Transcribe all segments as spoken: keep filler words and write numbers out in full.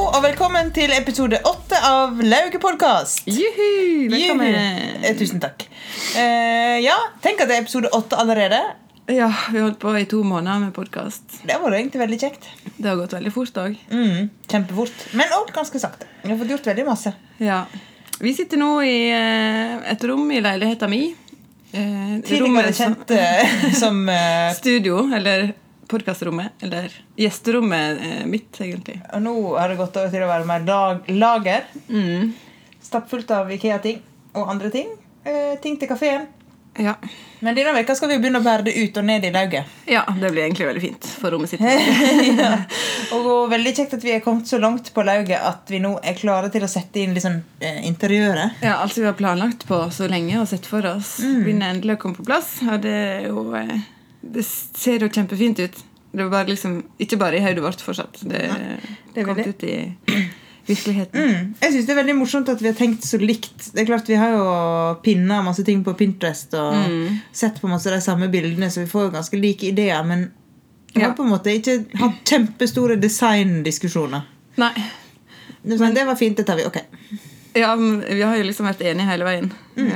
og velkommen til episode åtte av Lauge podcast. Juhu, velkommen. Juhu. Eh, tusen takk. Eh, ja, tenk at det er episode åtte allerede. Ja, vi har holdt på i to måneder med podcast. Det var egentlig veldig kjekt. Det har gått veldig fort dag. Mm, kjempefort, men også ganske sakte. Vi har fått gjort veldig masse. Ja, vi sitter nå i eh, et rom i leiligheten min. Eh, Tidligere kjent eh, som eh, studio, eller podcastrommet, eller gjesterommet eh, mitt, egentlig. Og nå har det gått over til å være mer lag lager. Mm. Stappfullt av IKEA-ting og andre ting. Eh, ting til kaféen. Ja. Men denne veka skal vi begynne å bære det ut og ned i lauget. Ja, det blir egentlig veldig fint for rommet sitt. Ja. Og veldig kjekt at vi er kommet så langt på lauget at vi nå er klare til å sette inn liksom, eh, interiøret. Ja, altså vi har planlagt på så lenge og sett for oss. Mm. Begynner endelig å komme på plass. Og det, er jo, eh, det ser jo kjempefint ut. Det er bare liksom, ikke bare i hodet vårt fortsatt. Det, det er kommet ut i virkeligheten. Mm. Jeg synes det er veldig morsomt at vi har tenkt så likt. Det er klart vi har jo pinnet masse ting på Pinterest og mm. sett på masse de samme bildene, så vi får jo ganske like ideer, men vi har ja. på en måte ikke hatt kjempestore designdiskusjoner. Nei. Det, men, det var fint, det tar vi, ok. Ja, vi har jo liksom vært enige hele veien. Mm.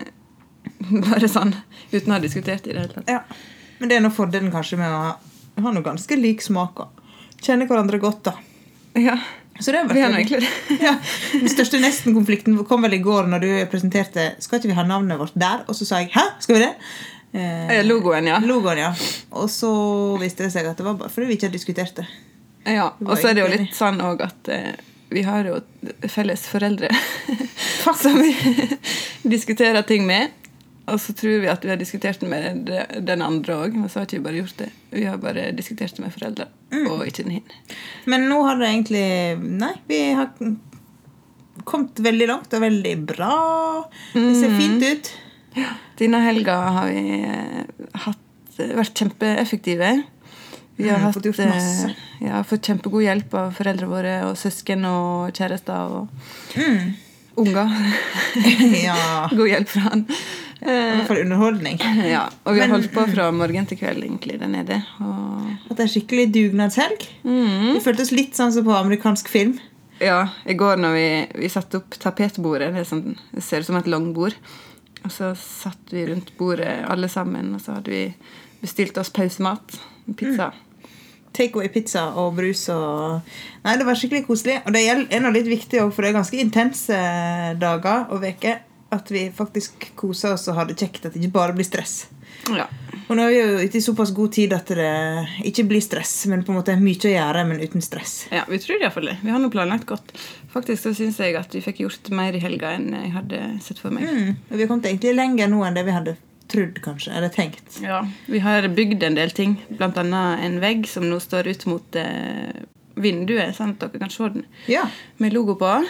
Eh, bare sånn, uten å ha diskutert i det hele tatt. Ja. Men det er noe fordelen kanskje med å ha, ha noe ganske lik smak og kjenne hverandre godt da. Ja. Så det vi har noe egentlig ja, den største nesten-konflikten kom vel i går når du presenterte, skal ikke vi ha navnet vårt der? Og så sa jeg, hæ? Skal vi det? Eh, logoen, ja. Logoen, ja. Og så visste det seg at det var bare fordi vi ikke har diskutert det. Ja, og så er det jo litt sånn også at eh, vi har jo felles foreldre som vi diskuterer ting med. Og så tror vi at vi har diskutert det med den andre også, men så har ikke vi bare gjort det. Vi har bare diskutert det med foreldre, mm. og ikke den hin. Men nå har det egentlig, nei, vi har kommet veldig langt og veldig bra. Det ser fint ut. Ja, denne helga har vi hatt, vært kjempeeffektive. Vi har, mm, hatt, fått gjort masse. Jeg har fått kjempegod hjelp av foreldre våre, og søsken og kjærester, og mm. unger. Ja. God hjelp fra han. I hvert fall underholdning. Ja, og vi har Men, holdt på fra morgen til kveld egentlig der nede. Og... At det er skikkelig dugnadshelg. Mm. Det føltes litt sånn som på amerikansk film. Ja, i går når vi, vi satte opp tapetbordet, det, sånn, det ser ut som et langbord, og så satt vi rundt bordet alle sammen, og så hadde vi bestilt oss pausemat, pizza. Mm. Takeaway pizza og brus og... Nei, det var skikkelig koselig. Og det er noe litt viktig også, for det er ganske intense dager og veker, at vi faktisk koser oss og har det kjekt, at det ikke bare blir stress. Ja. Og nå er vi jo ikke i såpass god tid at det ikke blir stress, men på en måte mye å gjøre, men uten stress. Ja, vi tror i hvert fall det. Vi har noe planlagt godt. Faktisk så synes jeg at vi fikk gjort mer i helga enn jeg hadde sett for meg. Mm. Og vi har kommet egentlig lenger nå enn det vi hadde trodd kanskje, eller tenkt. Ja, vi har bygd en del ting, blant annet en vegg som nå står ut mot eh, vinduet, sånn at dere kan se den. Ja. Med logo på.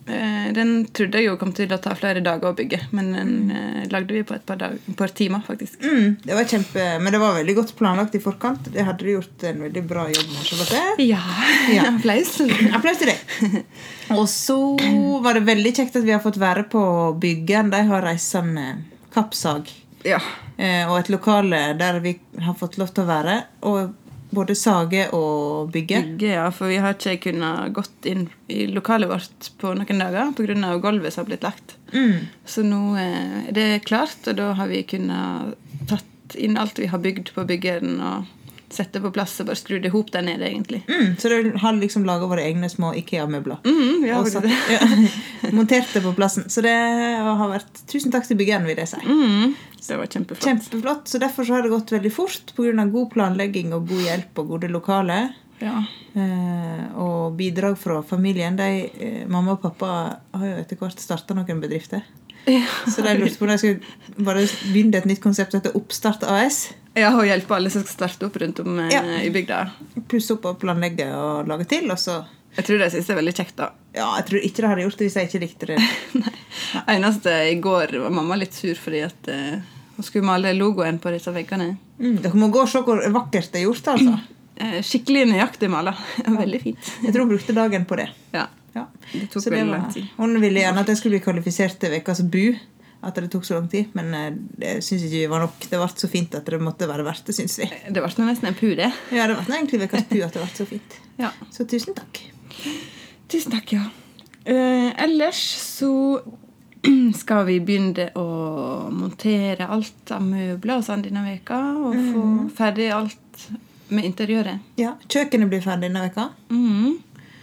Den trodde jeg jo kom til å ta flere dager å bygge, men den mm. lagde vi på et par, dag, et par timer faktisk. Mm, det var kjempe, men det var veldig godt planlagt i forkant. Det hadde du gjort en veldig bra jobb med, Charlotte. Ja, ja. Applaus. Applaus til deg. Og så var det veldig kjekt at vi har fått være på byggen. De har reisende kappsag. Ja. Og et lokale der vi har fått lov til å være, og både sage og bygge. Bygge, ja, for vi har ikke kunnet gått inn i lokalet vårt på noen dager på grunn av gulvet som har blitt lagt. Mm. Så nå er det klart, og da har vi kunnet tatt inn alt vi har bygd på byggeren og sette på plass og bare skru det ihop der nede egentlig. Mm, så du har liksom laget våre egne små IKEA-møbler. Mm, ja, og satt, ja, montert det på plassen. Så det har vært, tusen takk til byggeren, vil jeg si. Mm, det var kjempeflott. Kjempeflott, så derfor så har det gått veldig fort på grunn av god planlegging og god hjelp og gode lokaler. Ja. Eh, og bidrag fra familien. De, eh, mamma og pappa har jo etter hvert startet noen bedrifter. Ja. Så de lurte på om de skulle bare begynne et nytt konsept etter Oppstart A S. Ja, og hjelpe alle som skal starte opp rundt om ja. i bygda. Pluss opp og planlegge og lage til, og så... Jeg tror de synes det er veldig kjekt da. Ja, jeg tror ikke det hadde gjort det hvis jeg ikke likte det. Nei. Eneste i går var mamma litt sur fordi at uh, hun skulle male logoen på disse veggene. Mm, dere må gå og se hvor vakkert det er gjort, altså. Uh, skikkelig nøyaktig malet. Veldig fint. Jeg tror hun brukte dagen på det. Ja, ja. Det tok så veldig det var, lang tid. Hun ville gjerne at jeg skulle bli kvalifisert til vekkas bu, at det tok så lang tid, men det synes ikke vi var nok. Det var så fint at det måtte være verdt det, synes vi. Det var nesten en pu, det. Ja, det var egentlig vekkas bu at det var så fint. Ja. Så tusen takk. Tusen takk, ja. Eh, ellers så skal vi begynne å montere alt av møbler og sånn denne veka, og få ferdig alt med interiøret. Ja, kjøkkenet blir ferdig denne veka. Mhm.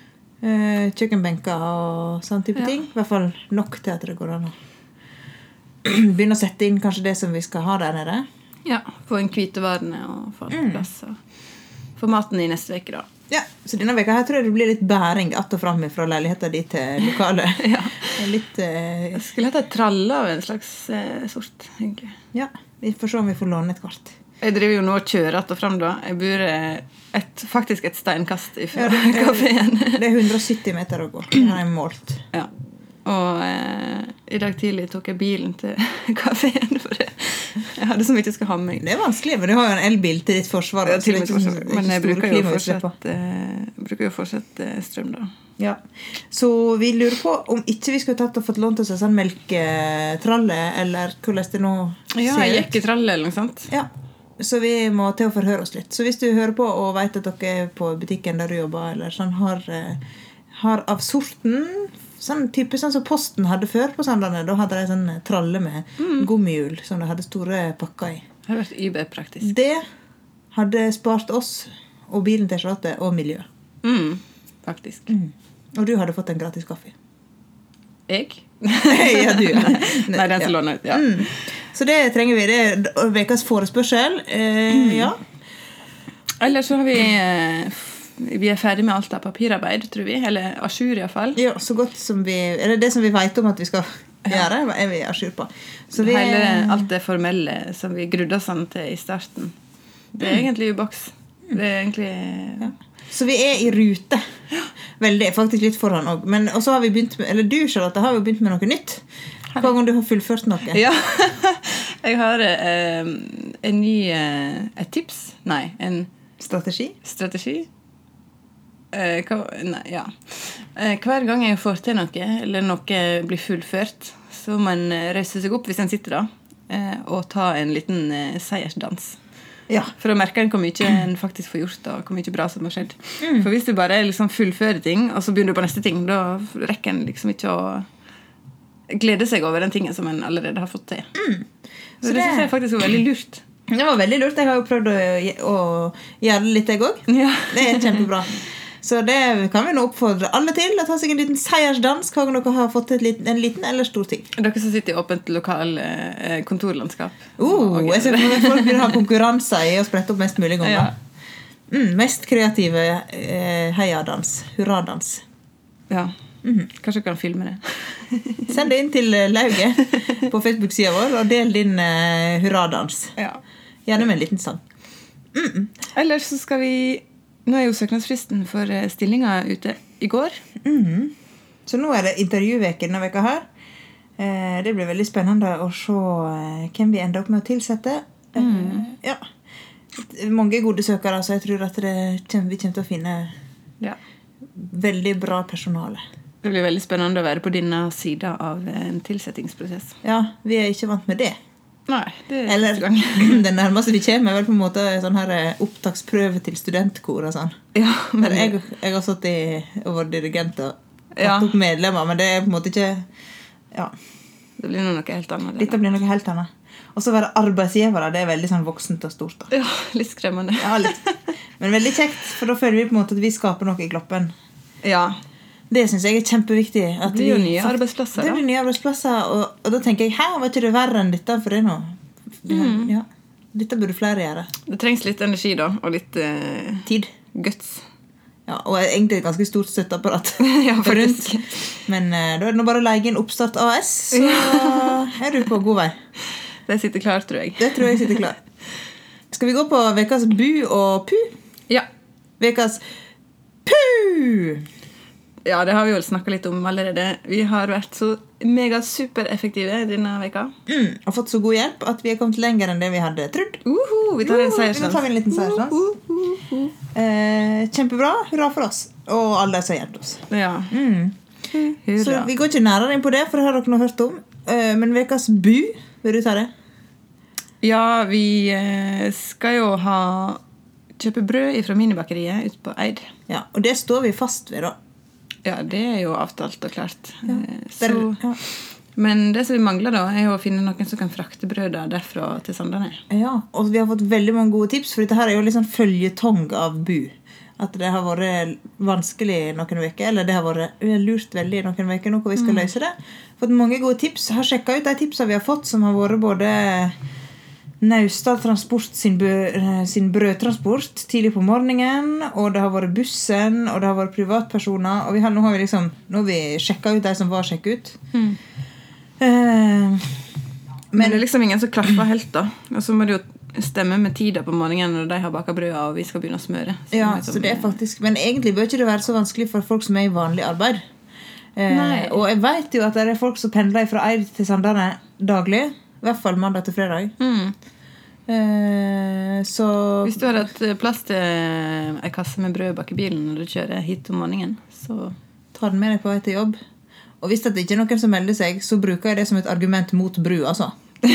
Eh, kjøkkenbenker og sånn type Ja. ting. I hvert fall nok til at det går an å begynne å sette inn kanskje det som vi skal ha der nede. Ja, få inn hvitevarene og få alt på plass. Og få maten i neste veke, da. Ja, så denne veka her tror jeg det blir litt bæring att og fram fra leiligheten dit til lokalet. Ja. Litt, eh, Jeg skulle hatt et tralle av en slags eh, sort, egentlig. ja, vi får se om vi får låne et kvart. Jeg driver jo nå og kjører att og fram da. Jeg bor eh, et, faktisk et steinkast ifra Ja, det, kaféen. det er hundre og sytti meter å gå. Det har jeg målt. Ja. Og eh, i dag tidlig tok jeg bilen til kaféen, for jeg, jeg hadde så mye jeg skulle ha med meg. Det er vanskelig, men du har jo en elbil til ditt forsvar. Ja, så til det er mitt ikke så- forsvar. det er Men ikke jeg store bruker jo klimautslipp. fortsatt, eh, bruker jo fortsatt eh, strøm, da. Ja. Så vi lurer på om ikke vi skulle tatt og fått lånt oss en sånn melketralle, eller hvordan det nå Ja, ser jeg ut. gikk i tralle eller noe sånt. Ja, så vi må til å forhøre oss litt. Så hvis du hører på og vet at dere er på butikken der du jobber, eller sånn, har, eh, har av sorten, sånn type sånn som Posten hadde før på Sandane, da hadde de en sånn tralle med gummihjul som de hadde store pakker i. Det har vært überpraktisk. Det hadde spart oss og bilen til Charlotte og miljøet. Mm, faktisk. Og du hadde fått en gratis kaffe. Jeg? Ja, du. Nei, den som Ja. låner ut, ja. Mm. Så det trenger vi. Det er vekas forespørsel. Eh, ja. Ellers så har vi eh, f- vi er ferdig med alt av papirarbeid, tror vi. Eller asjur i hvert fall. ja, så godt som vi Eller det som vi vet om at vi skal gjøre, er vi asyr på. Så vi Hele, alt det formelle som vi grudde oss an til i starten. Det er egentlig i boks. Det er egentlig... ja. Så vi er i rute. Veldig, faktisk litt foran også. Men og så har vi begynt med, eller du, Charlotte, har jo begynt med noe nytt. Hver gang du har fullført noe. Ja, jeg har eh, en ny eh, et tips. Nei, en Strategi. strategi. Eh, hva, nei, ja. Eh, hver gang jeg får til noe, eller noe blir fullført, så må man røyse seg opp hvis en sitter da, eh, og ta en liten eh, seiersdans. Ja. For å merke hvor mye en faktisk får gjort, og hvor mye bra som har skjedd. For hvis du bare liksom fullfører ting, og så begynner du på neste ting, da rekker en liksom ikke å glede seg over den tingen som en allerede har fått til. Så, Så det, det- synes jeg faktisk var veldig lurt. Det var veldig lurt. Jeg har jo prøvd å, å gjøre det litt, jeg òg. Ja. Det er kjempebra. Så det kan vi nå oppfordre alle til å ta seg en liten seiersdans hver gang dere har fått til et liten, en liten eller stor ting. Dere som sitter i åpent lokal eh, kontorlandskap. Oh, Og- jeg ser for meg at folk begynner å ha konkurranser i å sprette opp mest mulig ganger. Ja. Mm, mest kreative eh, heiadans. Hurradans. Ja. Kanskje du kan filme det. Send det inn til eh, Lauget på Facebook-sida vår, og del din eh, hurradans. Ja. Gjerne med en liten sang. Ellers så skal vi... Nå er jo søknadsfristen for eh, stillinga ute i går. Så nå er det intervjuveke denne veka her. Eh, det blir veldig spennende å se eh, hvem vi ender opp med å tilsette. Eh, ja. Mange gode søkere, så jeg tror at det kommer, vi kommer til å finne Ja. veldig bra personale. Det blir veldig spennende å være på denne sida av en tilsettingsprosess. Ja, vi er ikke vant med det. Nei, det er Eller første gang. det nærmeste vi kommer er vel på en måte sånn her eh, opptaksprøve til studentkor og sånn. Ja, Men men jeg, jeg har satt i og vært dirigent og tatt Ja. opp medlemmer, men det er på en måte ikke... Ja, det blir noe helt annet. dette blir noe helt annet. Og så være arbeidsgivere, det er veldig sånn voksent og stort da. Ja, litt skremmende. Ja, litt. Men veldig kjekt, for da føler vi på en måte at vi skaper noe i kloppen. Ja, Det synes jeg er kjempeviktig. At det blir jo vi nye fakt- arbeidsplasser, Det da. blir nye arbeidsplasser, og, og da tenker jeg, her var ikke det verre enn dette, for det er noe. Mm. Ja, dette burde flere gjøre. det trengs litt energi da, og litt eh, Tid. guts. Ja, og egentlig et ganske stort støtteapparat. Ja, rundt. faktisk. Men eh, da er det nå bare å leie inn Oppstart A S, så er du på god vei. Det sitter klart, tror jeg. Det tror jeg sitter klar. Skal vi gå på vekas bu og pu? Ja. Vekas pu! Ja, det har vi jo snakket litt om allerede. Vi har vært så mega supereffektive denne veka. Mm, og fått så god hjelp at vi er kommet lenger enn det vi hadde trodd. Uhu, vi tar en Nå seiersdans. tar vi en liten seiersdans. Eh, kjempebra. Hurra for oss. Og alle som har hjulpet oss. Ja. Mm. Så Hurra. vi går ikke nærere inn på det, for det har dere nå hørt om. Eh, men vekas bu, vil du ta det? Ja, vi eh, skal jo ha kjøpe brød fra minibakeriet ut på Eid. Ja, og det står vi fast ved da. Ja, det er jo avtalt og klart. Ja. Så, ja. Men det som vi mangler da, er jo å finne noen som kan frakte brødet derfra til Sandane. Ja, og vi har fått veldig mange gode tips, for dette her er jo litt sånn føljetong av bu. At det har vært vanskelig noen veker, eller det har vært lurt veldig noen veker nå hvor vi skal løse det. Fått mange gode tips. Har sjekket ut de tipsene vi har fått, som har vært både Naustdal Transport sin, sin brødtransport tidlig på morgenen, og det har vært bussen, og det har vært privatpersoner, og vi har, nå har vi liksom, nå har vi sjekket ut de som var sjekket ut. Mm. Uh, men, men det er liksom ingen som klaffer helt da. Og så må det jo stemme med tida på morgenen når de har baket brød og vi skal begynne å smøre. Så ja, liksom, så det er faktisk, men egentlig bør ikke det være så vanskelig for folk som er i vanlig arbeid. Eh, og jeg vet jo at det er folk som pendler fra Eid til Sandane daglig, i hvert fall mandag til fredag. Mm. Eh, så hvis du har et plass til en kasse med brød bak i bilen når du kjører hit om morgenen, så ta den med deg på vei til jobb. Og hvis det ikke er noen som melder seg, så bruker jeg det som et argument mot bru, altså.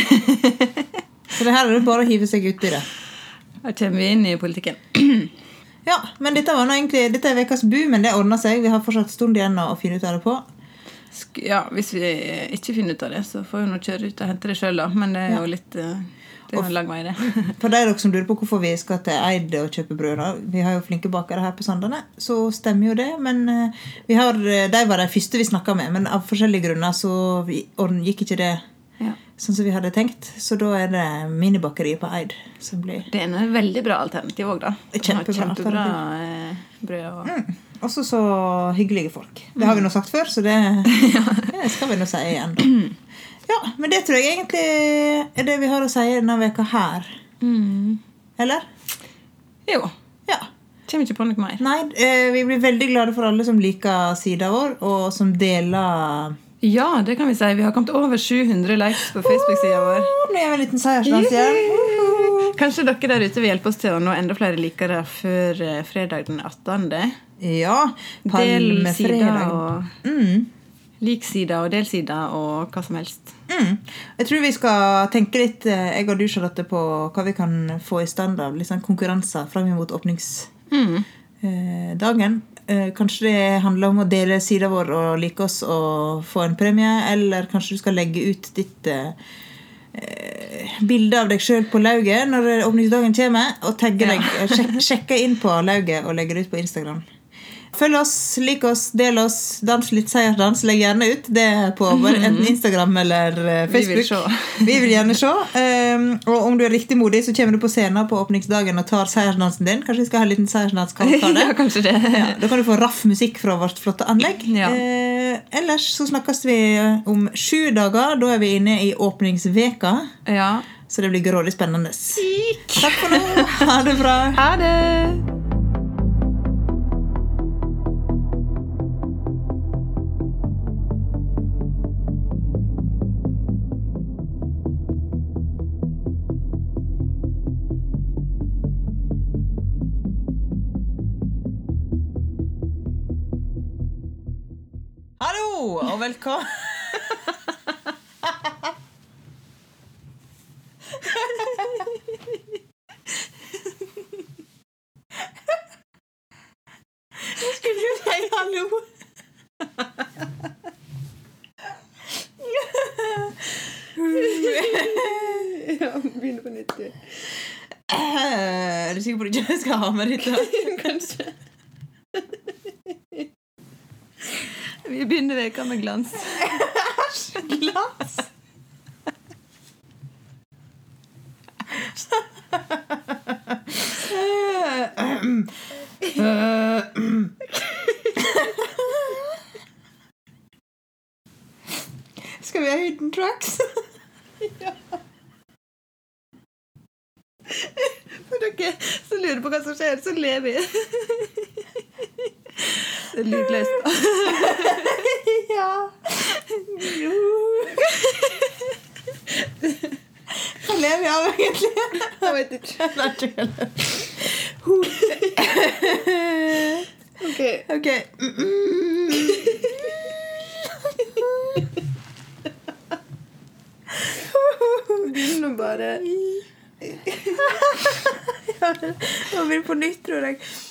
Så det her er det bare å hive seg ut i det. Da kommer vi inn i politikken. Ja, men dette var nå egentlig, dette er vekas bu, men det ordner seg. Vi har fortsatt stund igjen å finne ut av det på. Ja, hvis vi ikke finner ut av det, så får vi nå kjøre ut og hente det selv da. Men det er jo litt, det er jo en lang vei det. For de dere som lurer på hvorfor vi skal til Eid og kjøpe brød da, vi har jo flinke bakere her på Sandane, så stemmer jo det, men vi har, de var de første vi snakket med, men av forskjellige grunner så gikk ikke det ja. Sånn som vi hadde tenkt. Så da er det minibakeriet på Eid som blir... Det er en veldig bra alternativ også da. Kjempebra, kjempebra brød og... Mm. Også så hyggelige folk. Det har vi nå sagt før, så det, det skal vi nå si igjen da. Ja, men det tror jeg egentlig er det vi har å si denne veka her. Mm. Eller? Jo. Ja. Kommer ikke på noe mer. Nei, vi blir veldig glade for alle som liker siden vår, og som deler... Ja, det kan vi si. Vi har kommet over sju hundre likes på Facebook-siden vår. Nå er vi en liten seiersdans igjen. Kanskje dere der ute vil hjelpe oss til å nå enda flere likere før fredag den attende. Ja, palmefredag. Og mm. liksida og delsida og hva som helst. Mm. Jeg tror vi skal tenke litt, jeg og du, Charlotte, på hva vi kan få i stand av liksom konkurranser frem mot åpningsdagen. Mm. Kanskje det handler om å dele siden vår og like oss og få en premie, eller kanskje du skal legge ut ditt eh, bilde av deg selv på lauget når åpningsdagen kommer, og tagge deg, ja. sjek, sjekke inn på lauget og legge det ut på Instagram. Følg oss, lik oss, del oss, dans litt seiersdans, legg gjerne ut det på enten Instagram eller Facebook. Vi vil se. Vi vil gjerne se. Um, og om du er riktig modig, så kommer du på scenen på åpningsdagen og tar seiersdansen din. Kanskje vi skal ha en liten seiersdanskavalkade. Ja, kanskje det. Ja, da kan du få raff musikk fra vårt flotte anlegg. Ja. Uh, ellers så snakkes vi om sju dager. Da er vi inne i åpningsveka. Ja. Så det blir grådig spennende. Takk for nå. Ha det bra. Ha det. Hallo, og velkommen. Jeg skulle jo si hallo. Ja, begynner på nytt. Er du sikker på at du ikke skal ha med ditt da? Kanskje. Vi begynner veka med glans. Glans? Skal vi ha hidden tracks? Ja. For dere som lurer på hva som skjer, så lever vi. Det er lydløst da. Ja. Jo. Hva lever jeg av egentlig? Jeg vet ikke. Nei, ikke heller. Ok. Ok. Begynner bare. Ja, det blir på nytt, tror jeg.